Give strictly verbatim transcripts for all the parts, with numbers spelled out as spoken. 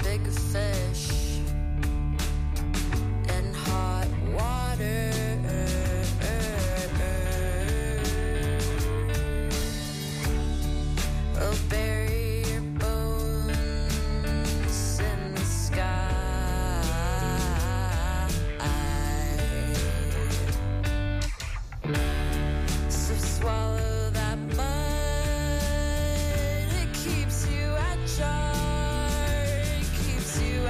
big fish in hot water. I'll bury your bones in the sky. So swallow that mud. It keeps you agile. It keeps you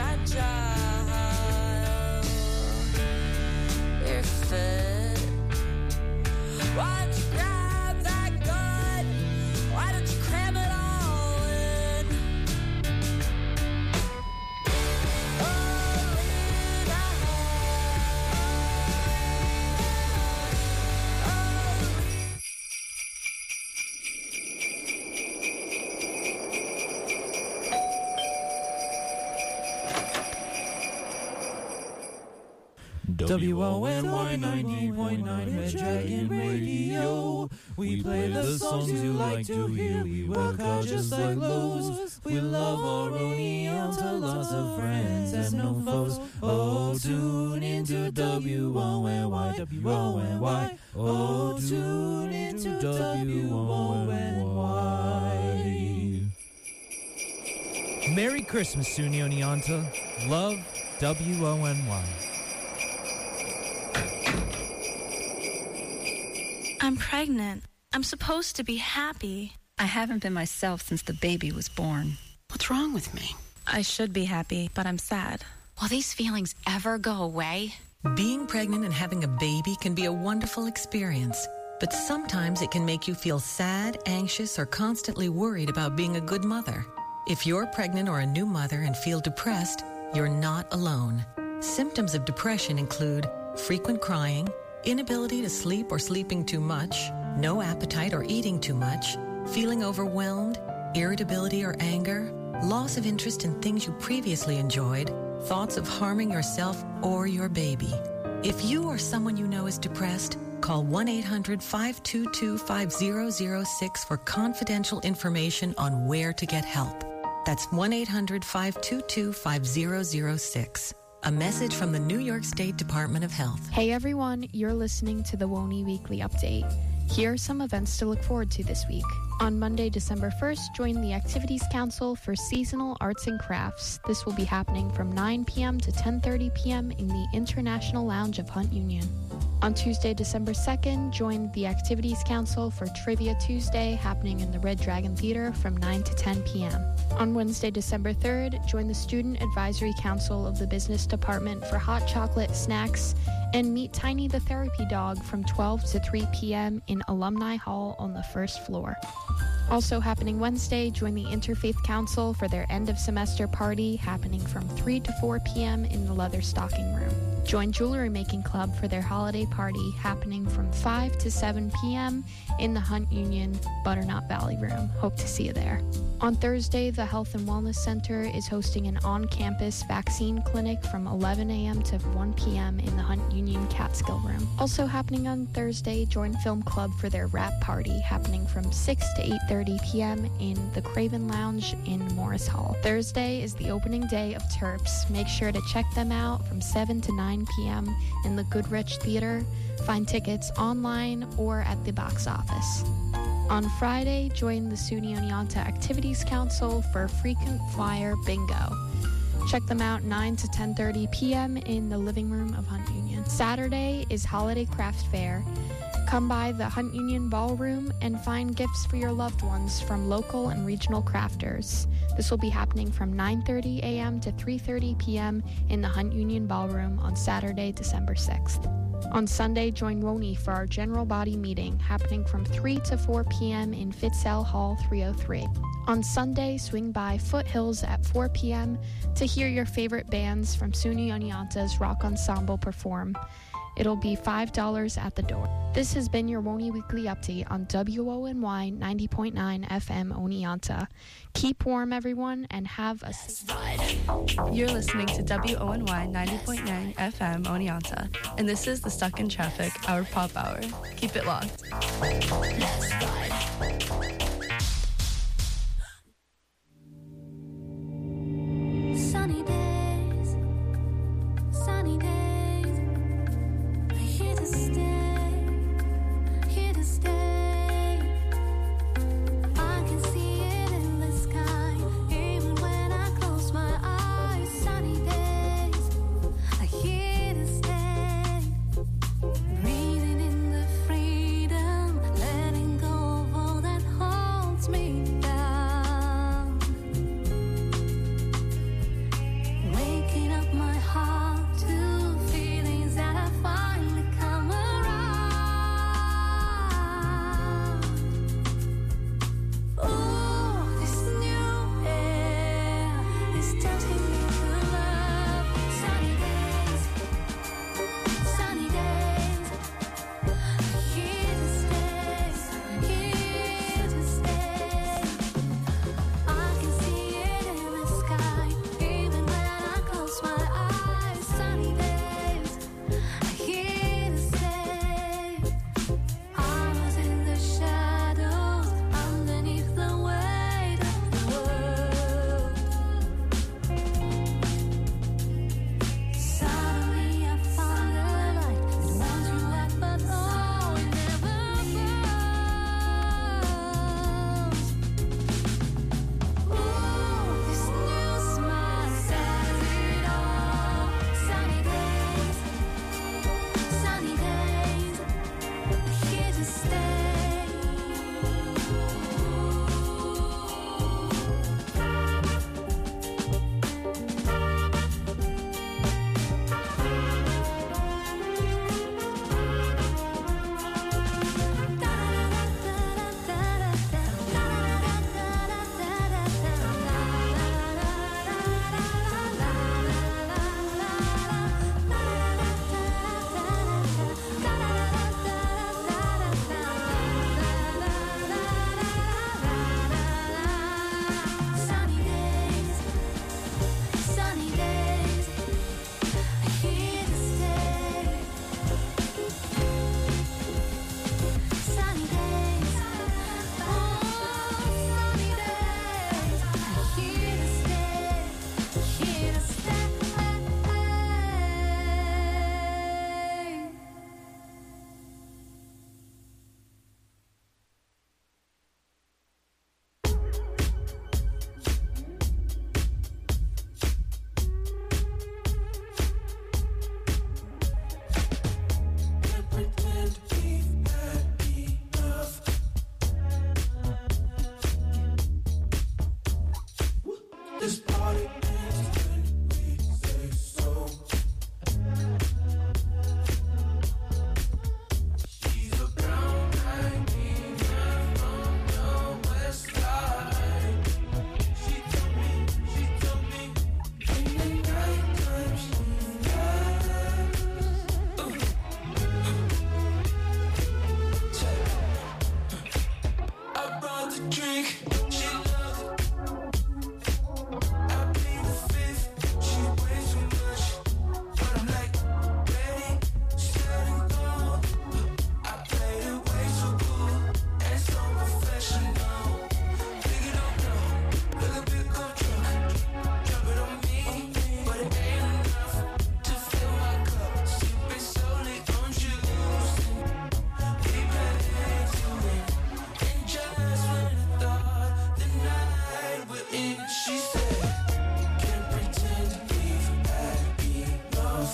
agile. You're fit. Why'd you grab that gun? Why don't you cram it all in? Oh, Lena. W O N Y ninety point nine Red Dragon Radio. We play the songs you like to hear. We work hard just like Lowe's. We love our Oneonta, lots of friends and no foes. Oh, tune into W O N Y, W O N Y. Oh, tune into W O N Y. Merry Christmas, SUNY Oneonta. Love, W O N Y. I'm pregnant. I'm supposed to be happy. I haven't been myself since the baby was born. What's wrong with me? I should be happy, but I'm sad. Will these feelings ever go away? Being pregnant and having a baby can be a wonderful experience, but sometimes it can make you feel sad, anxious, or constantly worried about being a good mother. If you're pregnant or a new mother and feel depressed, you're not alone. Symptoms of depression include frequent crying, inability to sleep or sleeping too much, no appetite or eating too much, feeling overwhelmed, irritability or anger, loss of interest in things you previously enjoyed, thoughts of harming yourself or your baby. If you or someone you know is depressed, call one eight hundred, five two two, five zero zero six for confidential information on where to get help. That's one eight hundred, five two two, five zero zero six. A message from the New York State Department of Health. Hey everyone, you're listening to the W O N Y Weekly Update. Here are some events to look forward to this week. On Monday, December first, join the Activities Council for Seasonal Arts and Crafts. This will be happening from nine p.m. to ten thirty p.m. in the International Lounge of Hunt Union. On Tuesday, December second, join the Activities Council for Trivia Tuesday, happening in the Red Dragon Theater from nine to ten p.m. On Wednesday, December third, join the Student Advisory Council of the Business Department for hot chocolate snacks and meet Tiny the Therapy Dog from twelve to three p.m. in Alumni Hall on the first floor. Also happening Wednesday, join the Interfaith Council for their end of semester party, happening from three to four p.m. in the Leather Stocking Room. Join Jewelry Making Club for their holiday party, happening from five to seven p.m. in the Hunt Union Butternut Valley Room. Hope to see you there. On Thursday, the Health and Wellness Center is hosting an on-campus vaccine clinic from eleven a.m. to one p.m. in the Hunt Union Catskill Room. Also happening on Thursday, join Film Club for their wrap party, happening from six to eight thirty p.m. in the Craven Lounge in Morris Hall. Thursday is the opening day of Terps. Make sure to check them out from seven to nine p.m. in the Goodrich Theater. Find tickets online or at the box office. On Friday, join the SUNY Oneonta Activities Council for Frequent Flyer Bingo. Check them out nine to ten thirty p.m. in the living room of Hunt Union. Saturday is Holiday Craft Fair. Come by the Hunt Union Ballroom and find gifts for your loved ones from local and regional crafters. This will be happening from nine thirty a.m. to three thirty p.m. in the Hunt Union Ballroom on Saturday, December sixth. On Sunday, join W O N Y for our general body meeting, happening from three to four p.m. in Fitzell Hall three oh three. On Sunday, swing by Foothills at four p.m. to hear your favorite bands from SUNY Oneonta's Rock Ensemble perform. It'll be five dollars at the door. This has been your W O N Y Weekly Update on W O N Y ninety point nine F M Oneonta. Keep warm, everyone, and have a... You're listening to W O N Y ninety point nine F M Oneonta, and this is the Stuck in Traffic, our pop hour. Keep it locked. Let's ride. Sunny This party ends when we say so. She's a brown eyed female from the west side. She told me, she told me, in the nighttime she lies. Ooh. I brought the drink, she loves it. I plead the fifth, she way too much. But I'm like, ready, set and go. I played it way too cool and so professional. Biggie don't know, look a big go drunk. Drop it on me, but it ain't enough to fill my cup. Sipping solely on juice. We play to win. And just when I thought the night would end, she said, can't pretend we've had enough.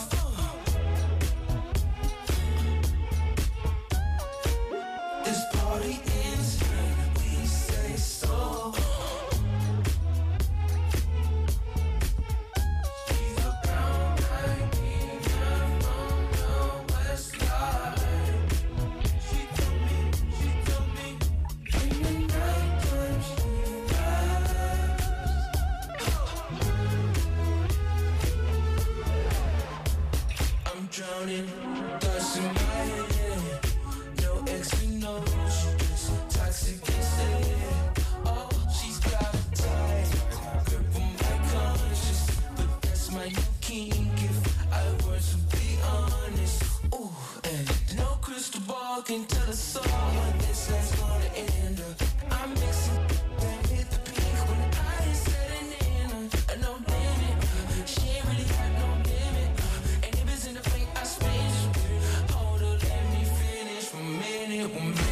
This party ends when we say so. She's a brown eyed female from the west side. She told me, she told me, in the nighttime she lies. I'm drowning, thoughts in my head. No X and no, she just toxic instead. Oh, she's got a tight grip on my conscience, but that's my new kink if I were to be honest. Ooh, and no crystal ball can tell us all when this night's gonna end up. I'm mixing and hit the peak when I ain't setting in a, a no limit. She ain't really got no limit. And if it's in the blink, I spend it. Hold up, let me finish one minute, one minute.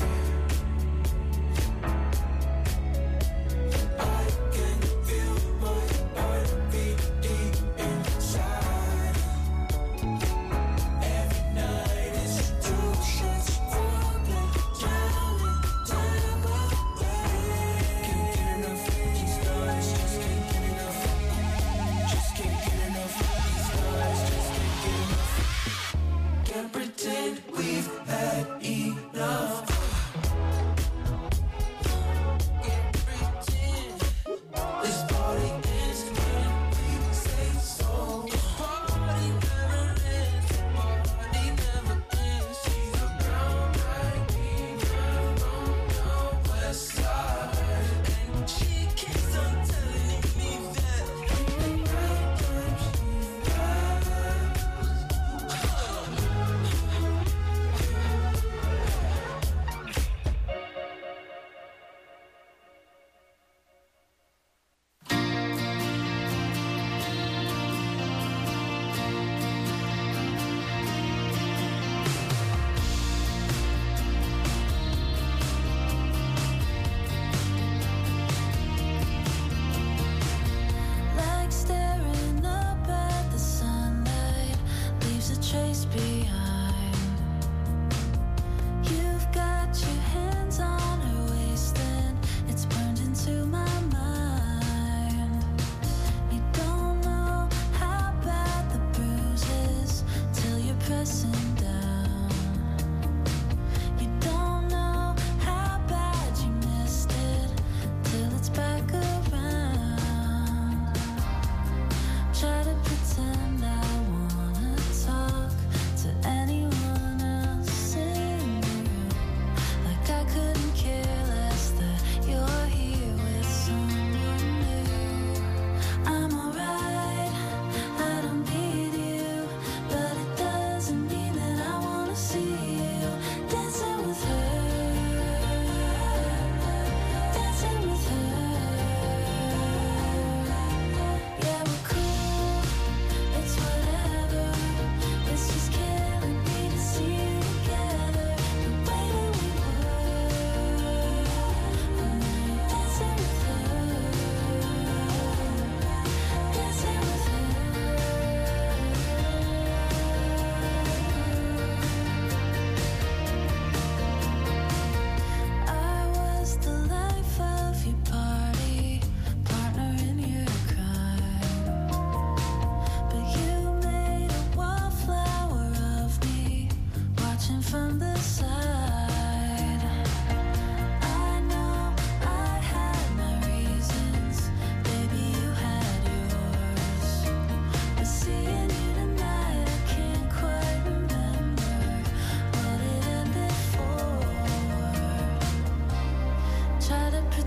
I can feel my heart beat deep inside. Every night is two shots from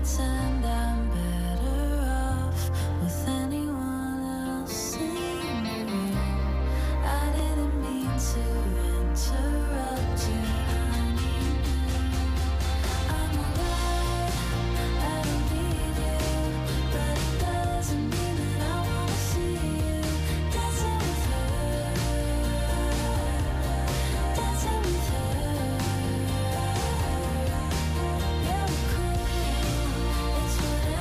pretend I'm better off with anyone else in the room. I didn't mean to interrupt you, honey. I'm alright, I don't need you, but it doesn't mean that I wanna see you dancing with her, dancing with her. Yeah, we're cool, it's whatever.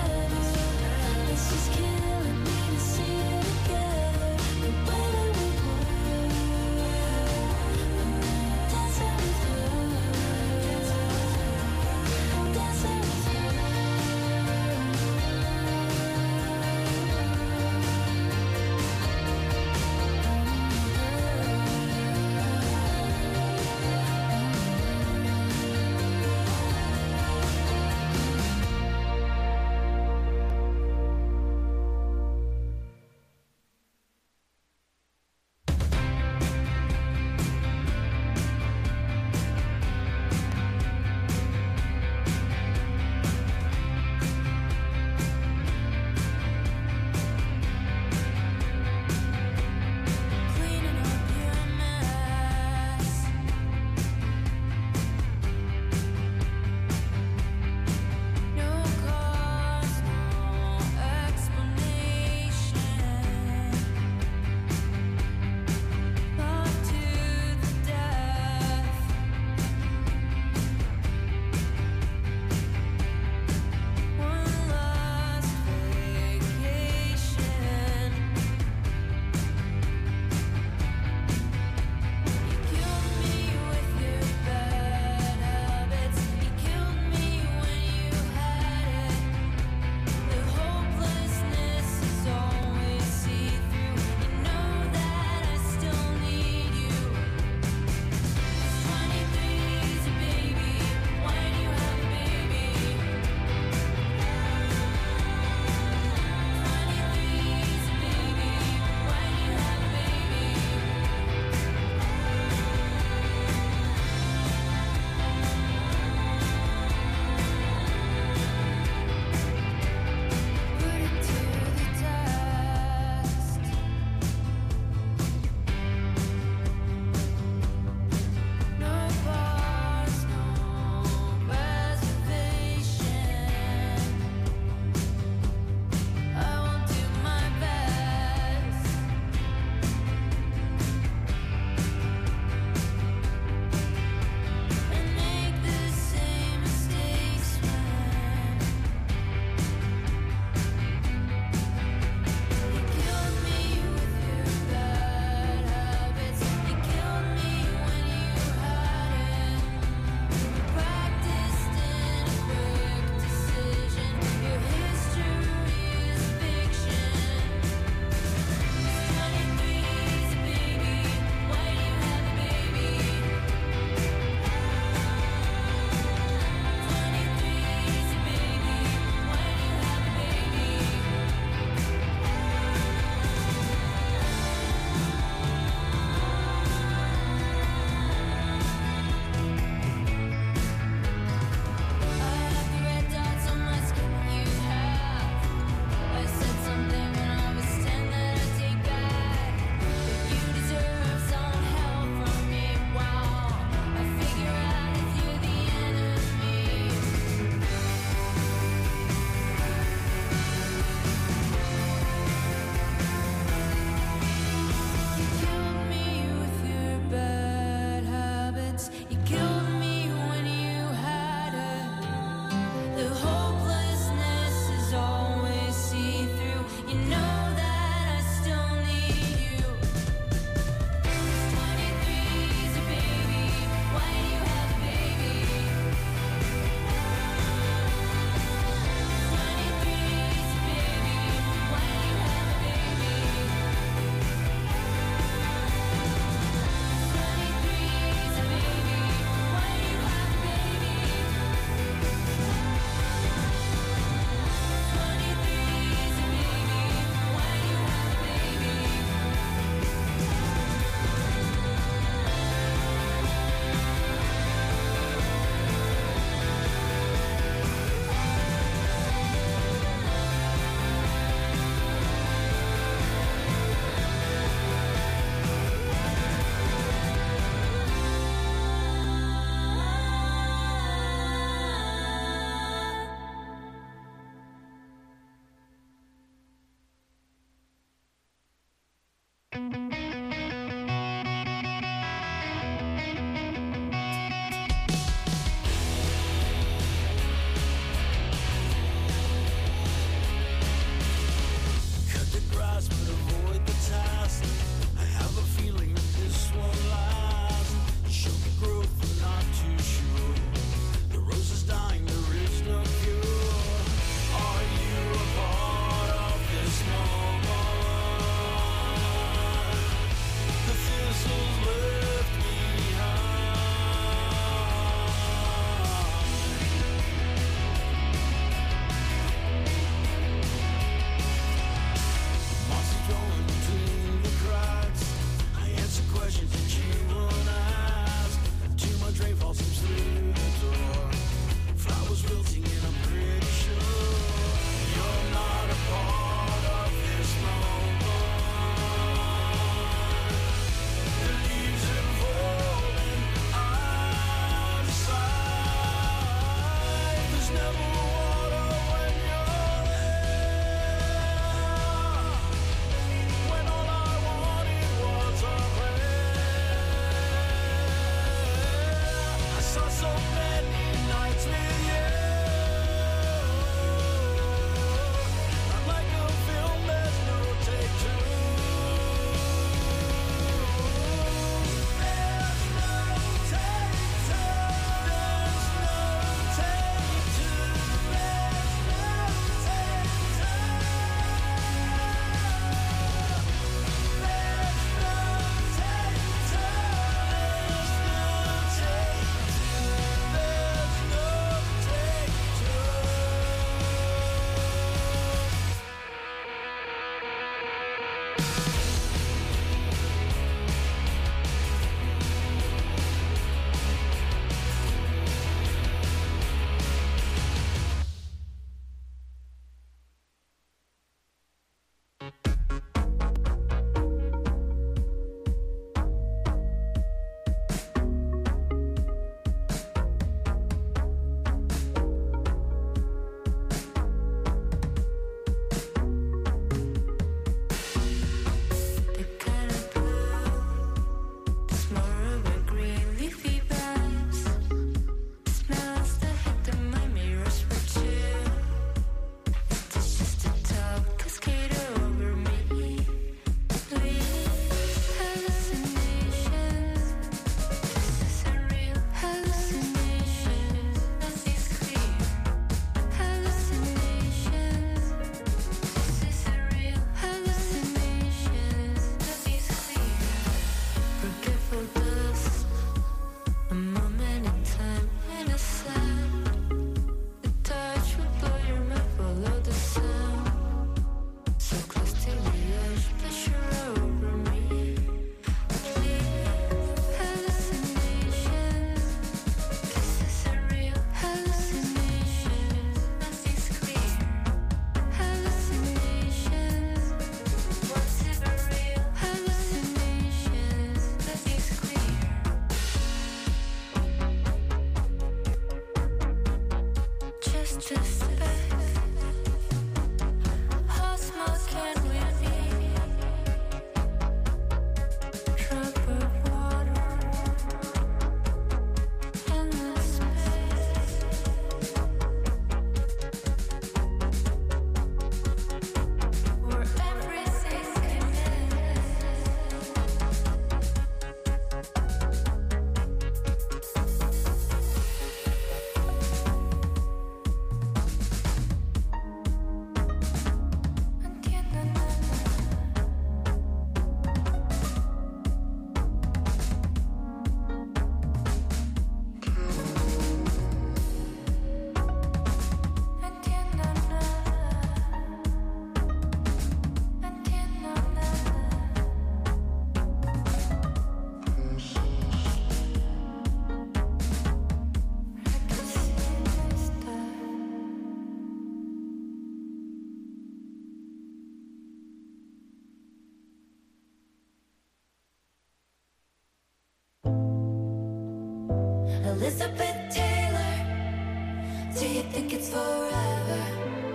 Elizabeth Taylor, do you think it's forever?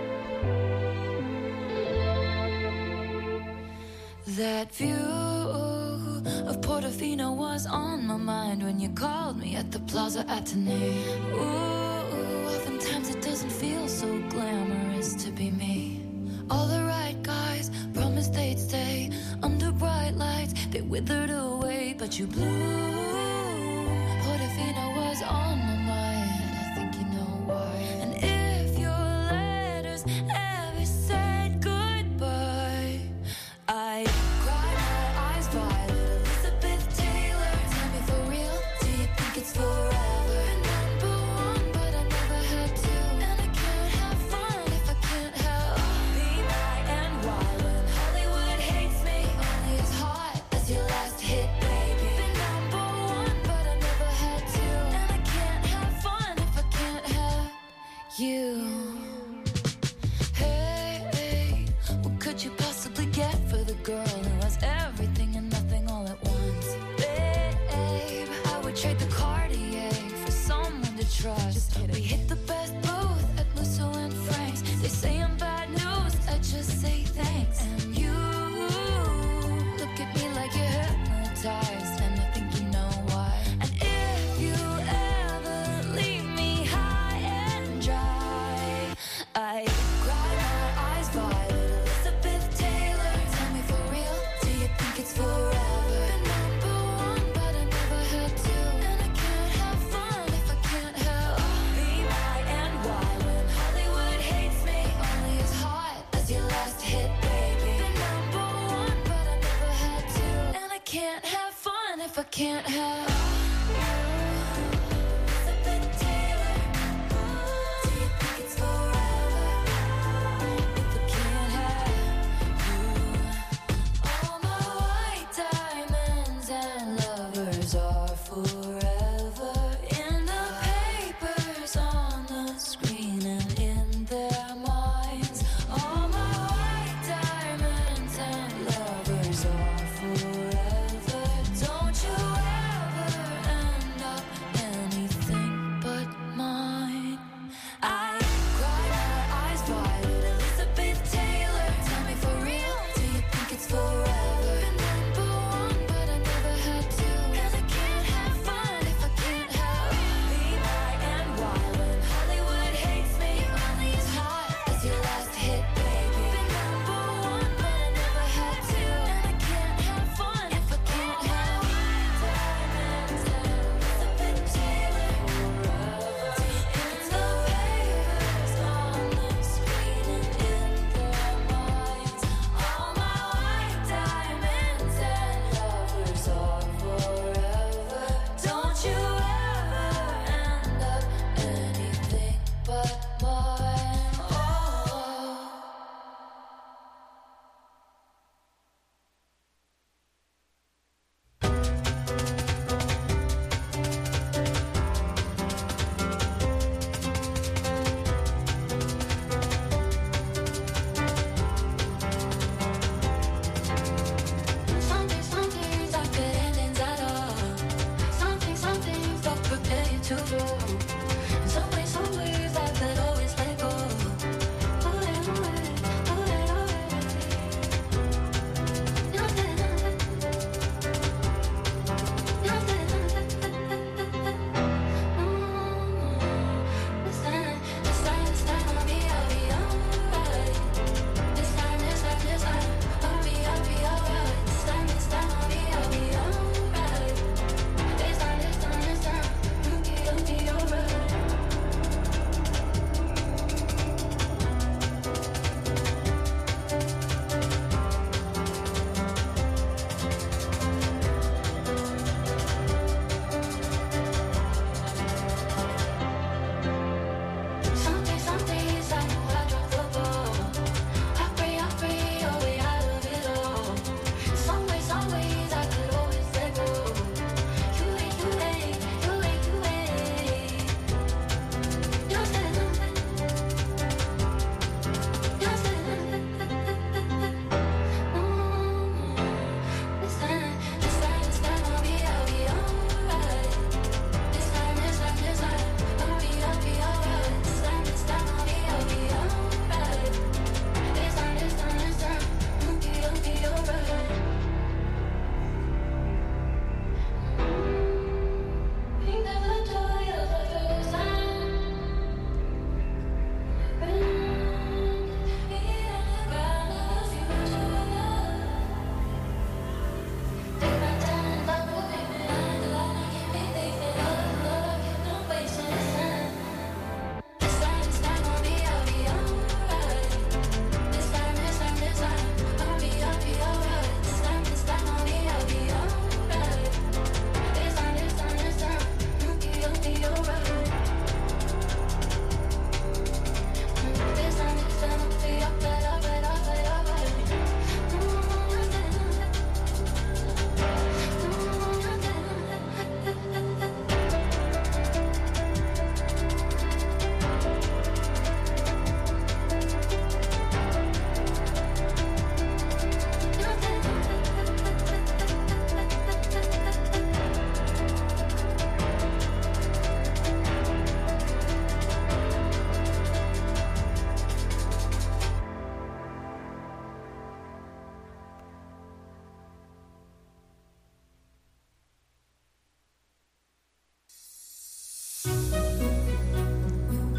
That view of Portofino was on my mind when you called me at the Plaza Athénée. Ooh, oftentimes it doesn't feel so glamorous to be me. All the right guys promised they'd stay under bright lights. They withered away, but you blew. Portofino was on my mind. I think you know why. And if your letters ever said goodbye, I cried my eyes violet. Elizabeth Taylor, tell me for real, do you think it's forever? Number one, but I never had to. And I can't have fun if I can't have be my and wild. When Hollywood hates me, only as hot as your last hit, baby. Been number one, but I never had to. And I can't have fun if I can't have you. Hey, hey, what could you possibly get for the girl who has everything and nothing all at once? Babe, I would trade the Cartier for someone to trust. Just kidding. We hit the best booth at Musso and Frank's. They say I'm bad news, I just say thanks. And you look at me like you're hypnotized, and I think you know why. And if you ever leave me high and dry,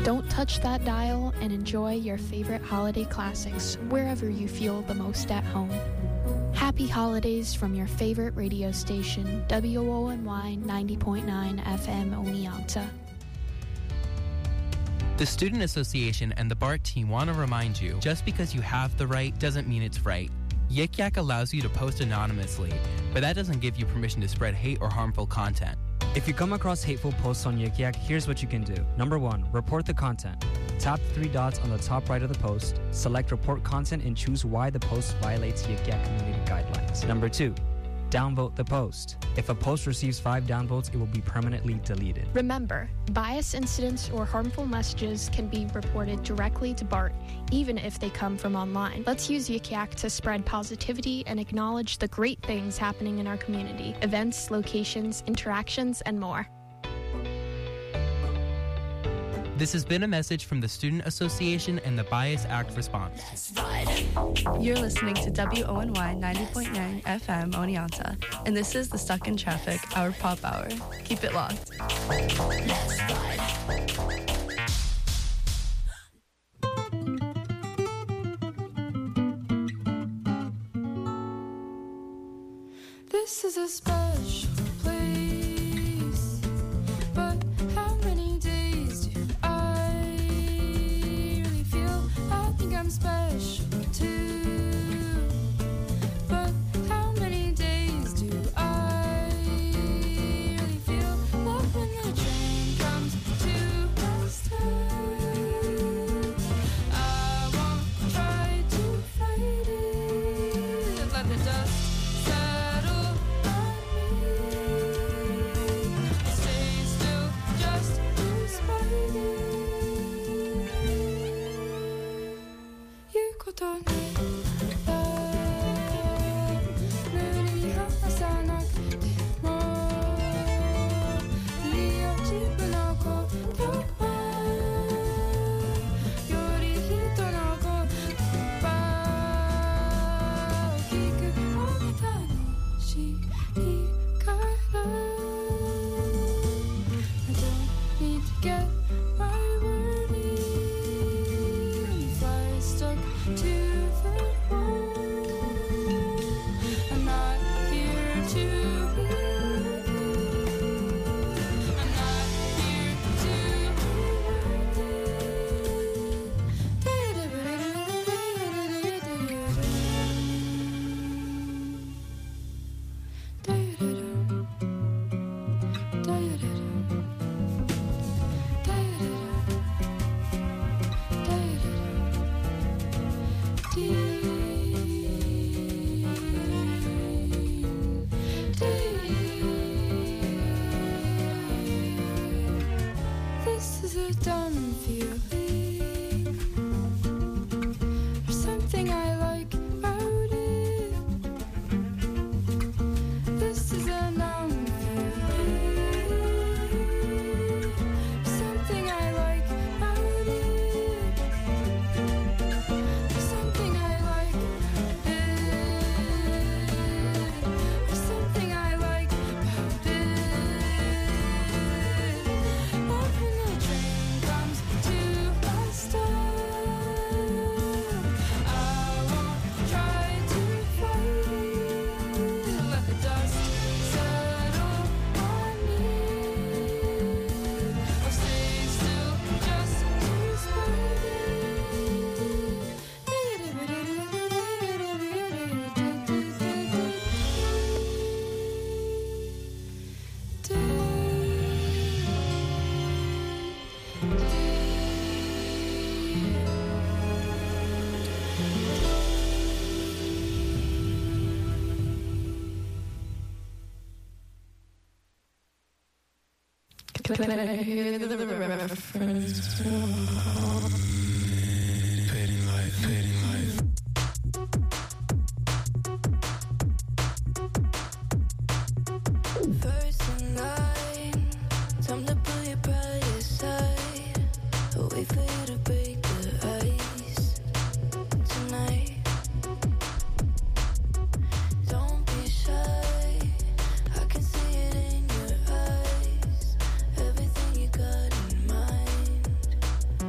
Don't touch that dial and enjoy your favorite holiday classics wherever you feel the most at home. Happy holidays from your favorite radio station, W O N Y ninety point nine F M Oneonta. The Student Association and the BART team want to remind you, just because you have the right doesn't mean it's right. Yik Yak allows you to post anonymously, but that doesn't give you permission to spread hate or harmful content. If you come across hateful posts on Yik Yak, here's what you can do. Number one, report the content. Tap the three dots on the top right of the post, select report content, and choose why the post violates Yik Yak community guidelines. Number two, downvote the post. If a post receives five downvotes, it will be permanently deleted. Remember, bias incidents or harmful messages can be reported directly to BART, even if they come from online. Let's use Yik Yak to spread positivity and acknowledge the great things happening in our community, events, locations, interactions, and more. This has been a message from the Student Association and the Bias Act response. You're listening to W O N Y ninety point nine F M Oneonta, and this is the Stuck in Traffic, our pop hour. Keep it locked. This is a special place, but how many days do I really feel? I think I'm special too, but how many days do I really feel? Love when the train comes to a stop. I won't try to fight it, let the dust settle on me. I'll stay still just to spite it. 言うことない塗り離さなくてもいいよ自分のことはより人の言葉を聞くのが楽しいから I don't need to get my word in if I stuck to the wall. I'm not here to be with you. I'm not here to be This is a dumb feeling. There's something I like about it. This is a numb feeling. There's something I like about it. There's something I like about it. There's something I like about it. Love when the train comes to a stop. I won't try to fight it. Let the dust settle on me. I'll stay still just to spite Can I hear the reference? Fading light, fading light. First in line, time to pull your pride aside. Wait for you to break the ice tonight. Don't be shy, I can see it in your eyes. Everything you got in mind.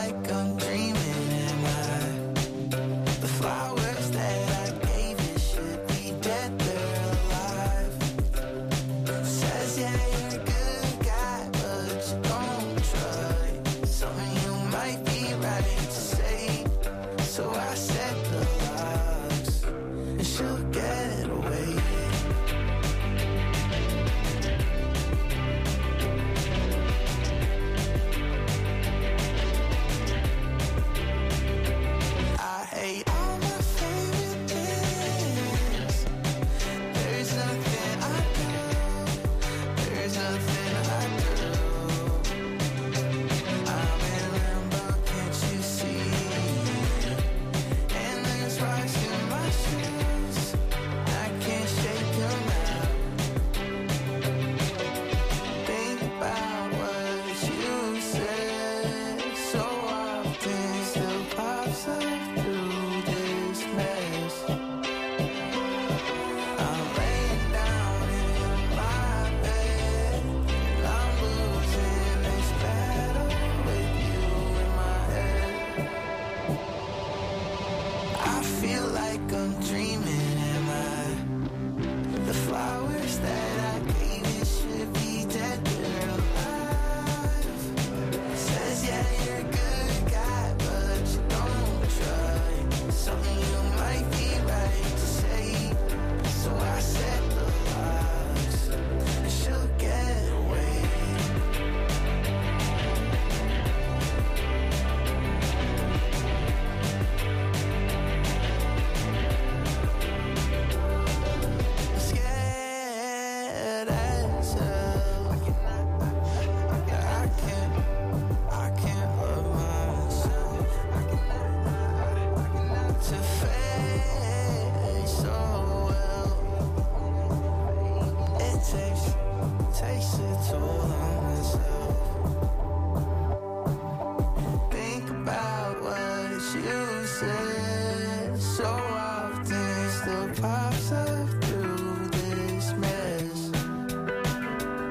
like I'm dreaming. Am I? The flowers that I gave you should be dead, they're alive. Says yeah, you're a good guy, but you don't try. Something you might be right to say. So I set the locks, and she'll get away. I hate all my favorite things. There's nothing I do. There's nothing I do. I'm in limbo, can't you see? And there's rocks in my shoes. I can't shake them out. Think about what you said so often. Still pops up through this mess. I'm laying down in my bed, and I'm losing this battle with you in my head. I feel like I'm dreaming, am I? The flowers that I gave you should be dead, they're alive. Says yeah, you're a good guy, but you don't try. Something you might be right to say. So I set the locks, and she'll get away. Scared as hell. I can't, I can't love myself. To fade so well. It takes, takes a toll on myself. Think about what you said so often. Still pops up through this mess.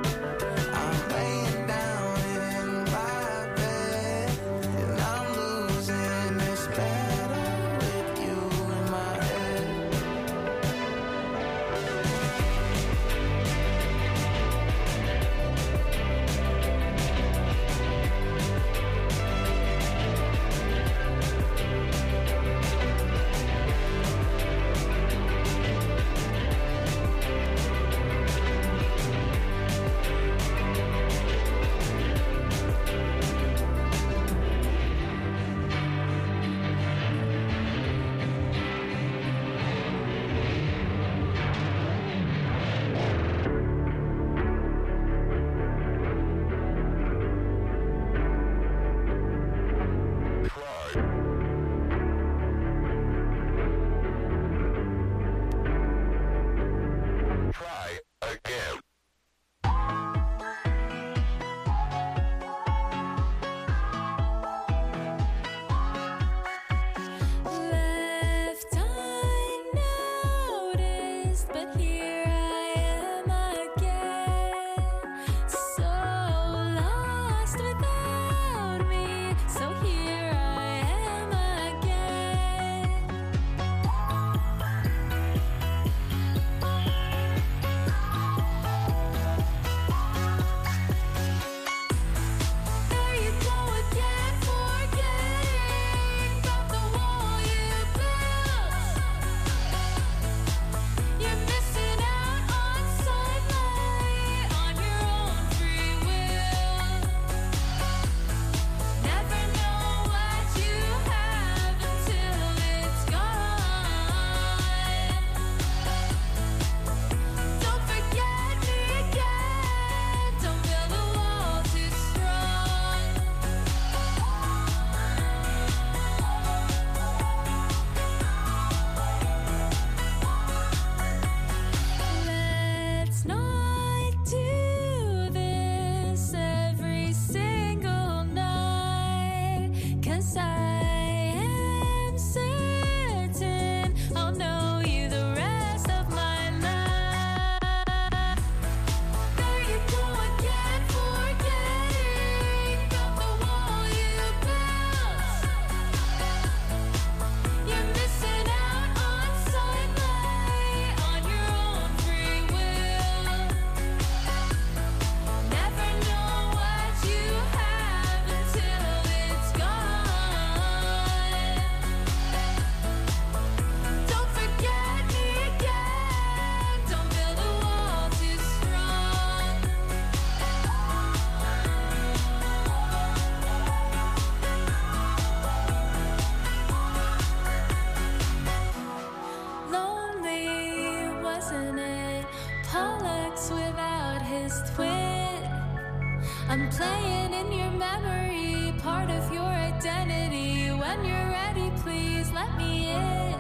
I'm playing in your memory, part of your identity. When you're ready, please let me in.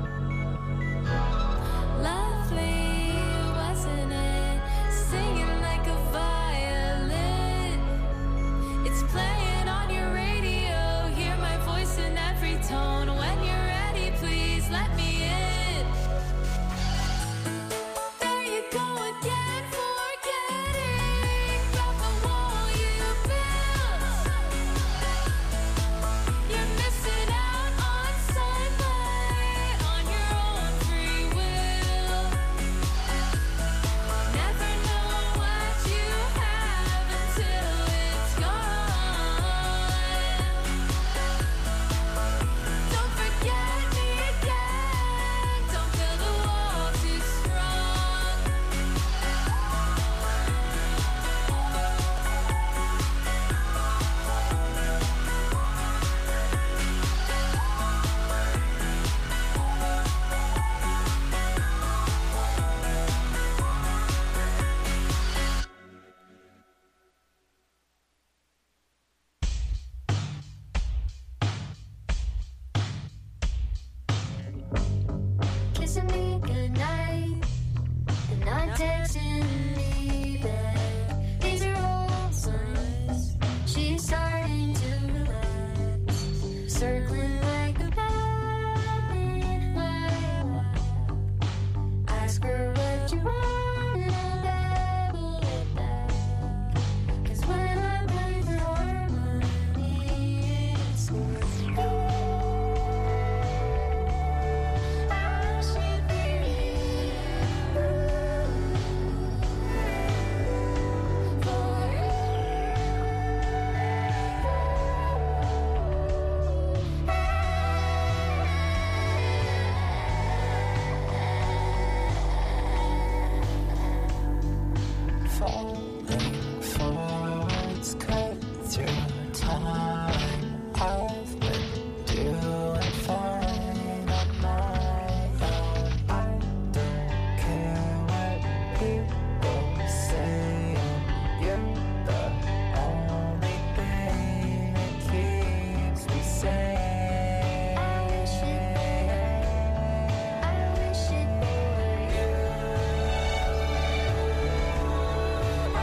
Lovely, wasn't it? Singing like a violin. It's playing on your radio. Hear my voice in every tone. When you're ready, please let me in. There you go again, forgetting about the wall you built. You're missing out on sunlight, on your own free will. Never know what you have until it's gone. Don't forget me again. Don't feel the wall too strong. Kissing me goodnight and not texting me back. These are all signs she's starting to relax, circling like a bat in my lap. Ask her what you want and I'll babble it back. 'Cause when I play for harmony, it's for you. I should be falling forwards, cut through time. I've been doing fine on my own. I don't care what people say. You're the only thing that keeps me sane. I wish it I wish it were you. I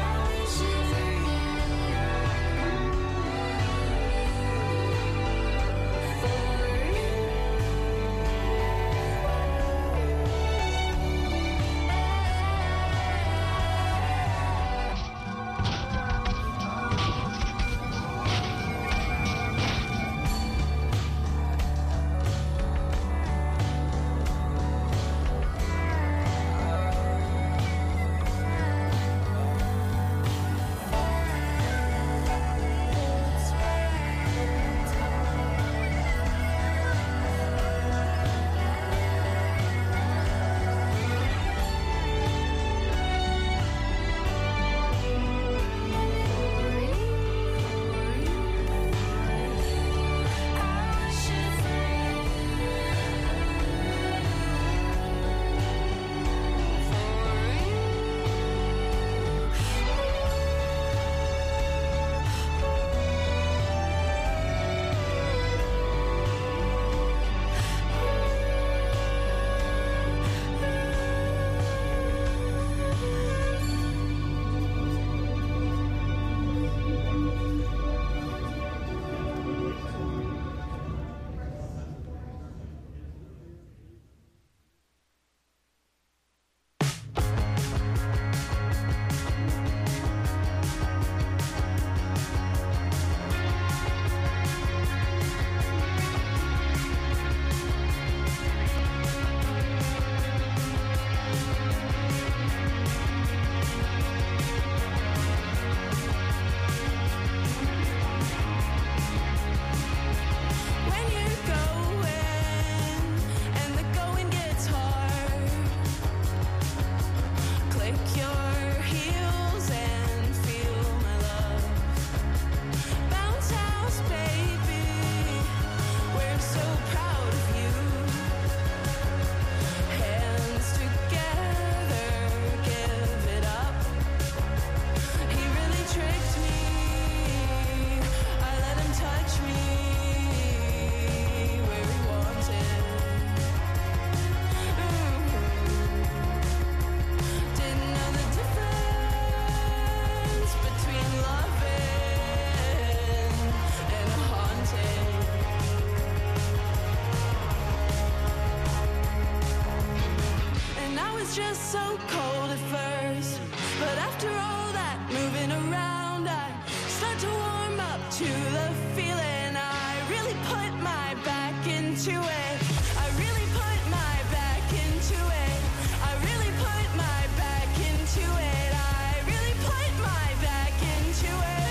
so cold at first, but after all that moving around, I start to warm up to the feeling. I really put my back into it. I really put my back into it. I really put my back into it. I really put my back into it.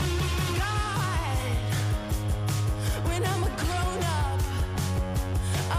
God, when I'm a grown up,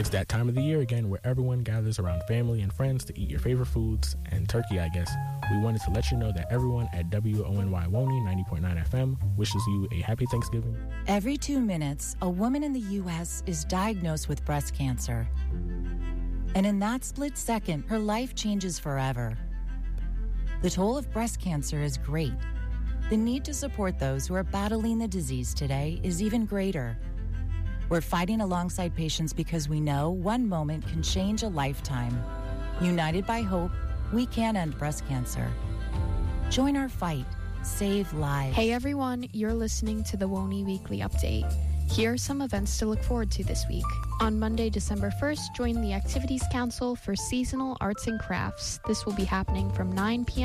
It's that time of the year again where everyone gathers around family and friends to eat your favorite foods, and turkey, I guess. We wanted to let you know that everyone at W O N Y Woney ninety point nine F M wishes you a happy Thanksgiving. Every two minutes, a woman in the U S is diagnosed with breast cancer. And in that split second, her life changes forever. The toll of breast cancer is great. The need to support those who are battling the disease today is even greater. We're fighting alongside patients because we know one moment can change a lifetime. United by hope, we can end breast cancer. Join our fight. Save lives. Hey everyone, you're listening to the Woney Weekly Update. Here are some events to look forward to this week. On Monday, December first, join the Activities Council for Seasonal Arts and Crafts. This will be happening from nine p.m.